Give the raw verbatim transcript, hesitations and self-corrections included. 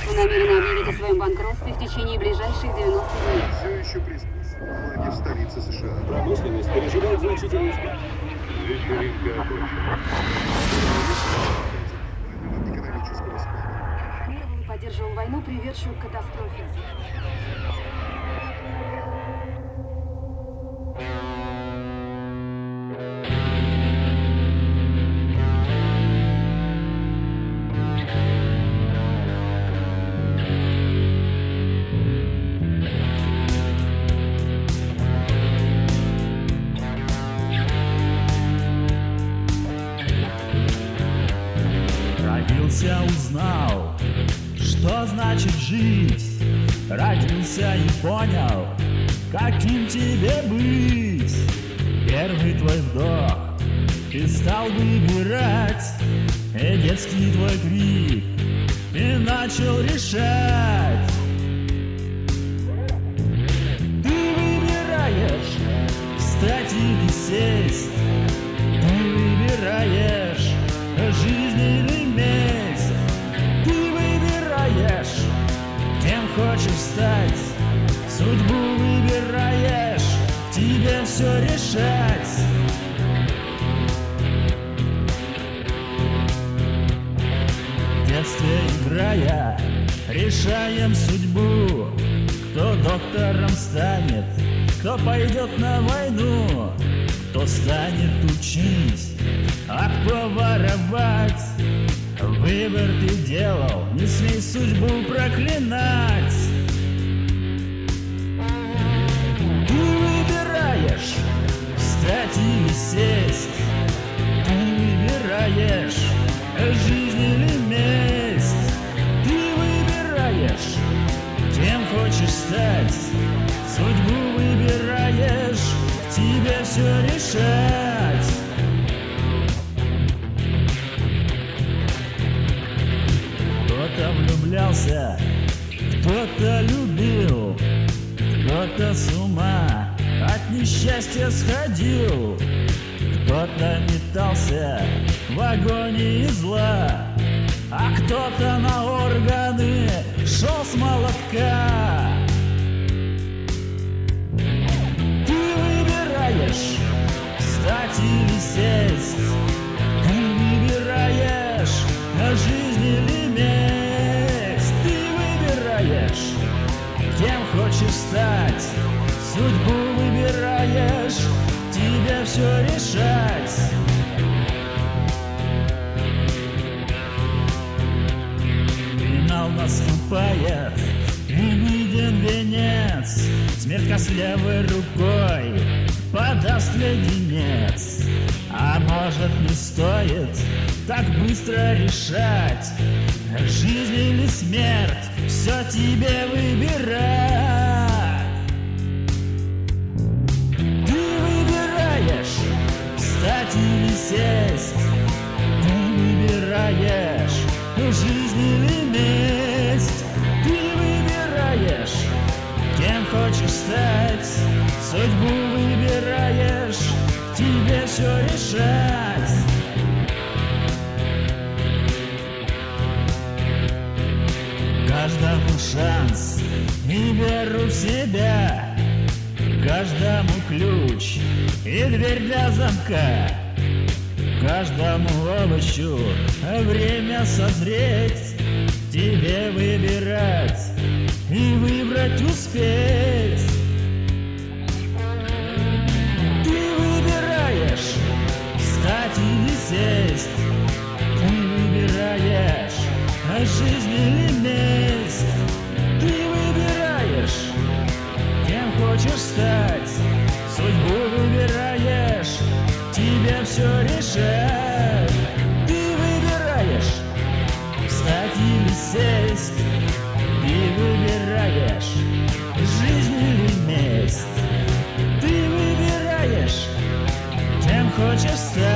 Вы намерены объявить о своем банкротстве в течение ближайших девяноста дней. Все еще признался. Многие в столице США. Промышленность переживает значительный спад. Вечеринка окончена. Экономического спада. Мы поддерживаем войну, приведшую к катастрофе. Родился, узнал, что значит жить. Родился и понял, каким тебе быть. Первый твой вдох ты стал выбирать, и детский твой крик ты начал решать. Ты выбираешь встать или сесть. Ты выбираешь жизнь или месть. Ты выбираешь, кем хочешь стать. Судьбу выбираешь, тебе все решать. В детстве играя, решаем судьбу. Кто доктором станет, кто пойдет на войну, кто станет учить, а кто воровать. Выбор ты делал, не смей судьбу проклинать. Ты выбираешь встать или сесть. Ты выбираешь жизнь или месть. Ты выбираешь, кем хочешь стать. Судьбу выбираешь, тебе все решать. Кто-то влюблялся, кто-то любил, кто-то с ума от несчастья сходил, кто-то метался в агонии зла, а кто-то на органы шел с молотка. Ты выбираешь встать или сесть. Ты выбираешь жизнь или месть. Ты выбираешь, кем хочешь стать. Судьбу выбираешь, тебе все решать. Финал наступает, и виден венец. Смерть костлявой рукой подаст леденец. А может, не стоит так быстро решать. Жизнь или смерть, все тебе выбирать. Ты выбираешь встать или сесть. Ты выбираешь жизнь или месть. Ты выбираешь, кем хочешь стать. Судьбу выбираешь, тебе все решать. Каждому шанс и веру в себя. Каждому ключ и дверь для замка. Каждому овощу время созреть. Тебе выбирать и выбрать успеть. Ты выбираешь встать или сесть. Ты выбираешь жизнь или месть. Ты выбираешь, кем хочешь стать. Судьбу выбираешь, тебе все решать. Ты выбираешь встать или сесть. Ты выбираешь жизнь или месть. Ты выбираешь, кем хочешь стать.